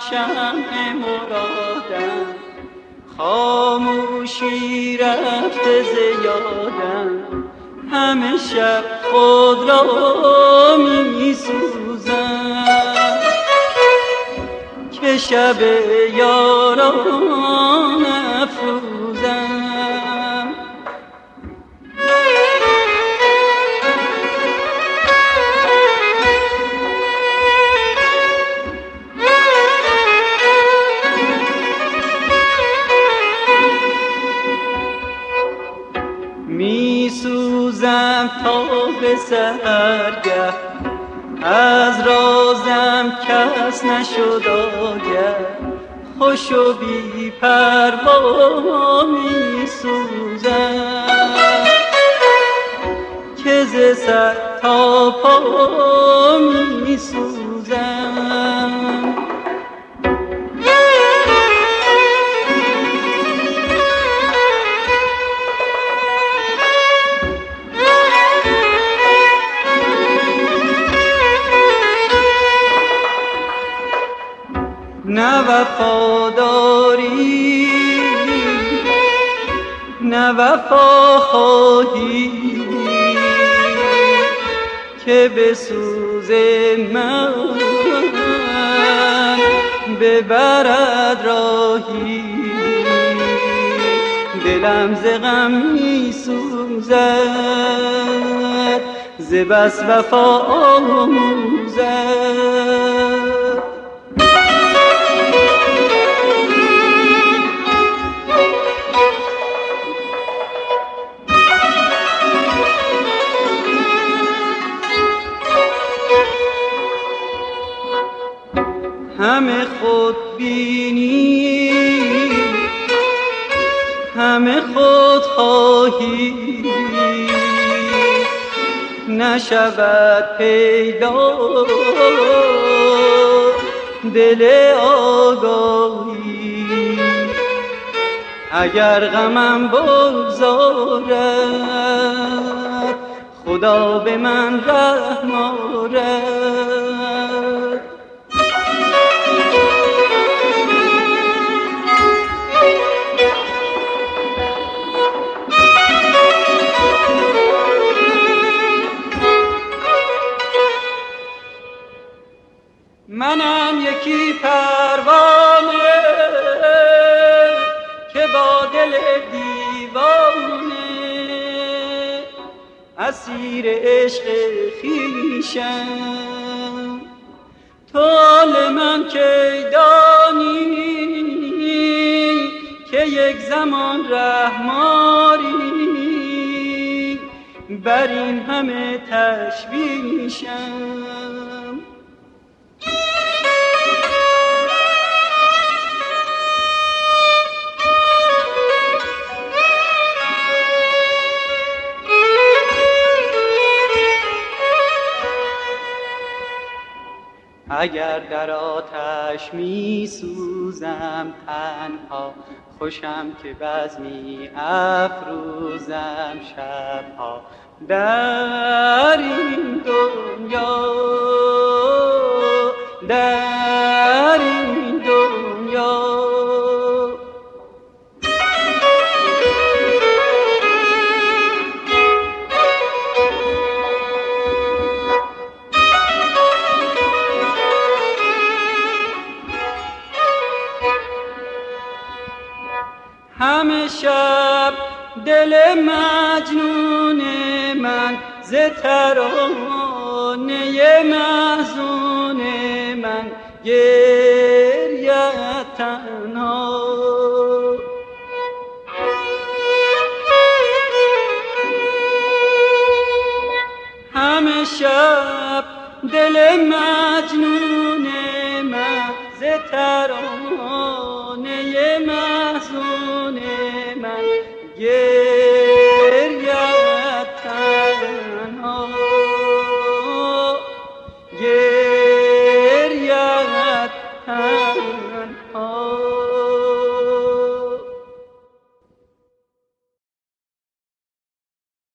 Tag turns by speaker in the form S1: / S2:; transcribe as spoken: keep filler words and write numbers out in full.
S1: شمع مرادم، خاموشی رفته زیادم، همه شب خود را می سوزم که شب یاران افروزم. می سوزم تا به سحرگه، از رازم کس نشد آگه، خوش و بی پروا می سوزم که ز سر تا پا می سوزم. نه وفاداری نه وفا خواهی که به سوز من ببرد راهی، دلم ز غم می سوزد ز بس وفا آموزد. همه خود بینی همه خود خواهی، نشود پیدا دل آگاهی، اگر غمم بگذارد خدا به من رحم آرد. منم یکی پروانه که با دل دیوانه اسیر عشق خویشم، تو حال من کی دانی که یک زمان رحماری بر این همه تشویشم. اگر در آتش می سوزم تنها، خوشم که بزمی افروزم شبها در این دنیا، در این دنیا. همه شب دل مجنون من ز ترانه محزون من گریت تنها. همه شب دل مجنون من ز ترانه محزون من گریت